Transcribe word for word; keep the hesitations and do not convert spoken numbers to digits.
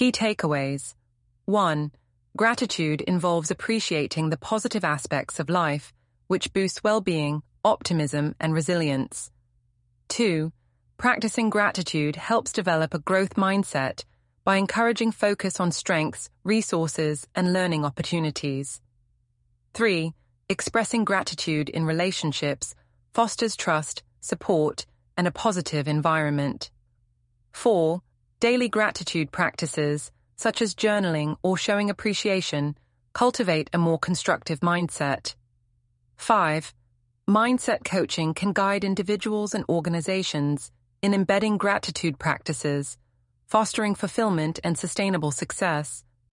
Key takeaways. one. Gratitude involves appreciating the positive aspects of life, which boosts well-being, optimism, and resilience. two. Practicing gratitude helps develop a growth mindset by encouraging focus on strengths, resources, and learning opportunities. three. Expressing gratitude in relationships fosters trust, support, and a positive environment. four. Daily gratitude practices, such as journaling or showing appreciation, cultivate a more constructive mindset. five. Mindset coaching can guide individuals and organizations in embedding gratitude practices, fostering fulfillment and sustainable success.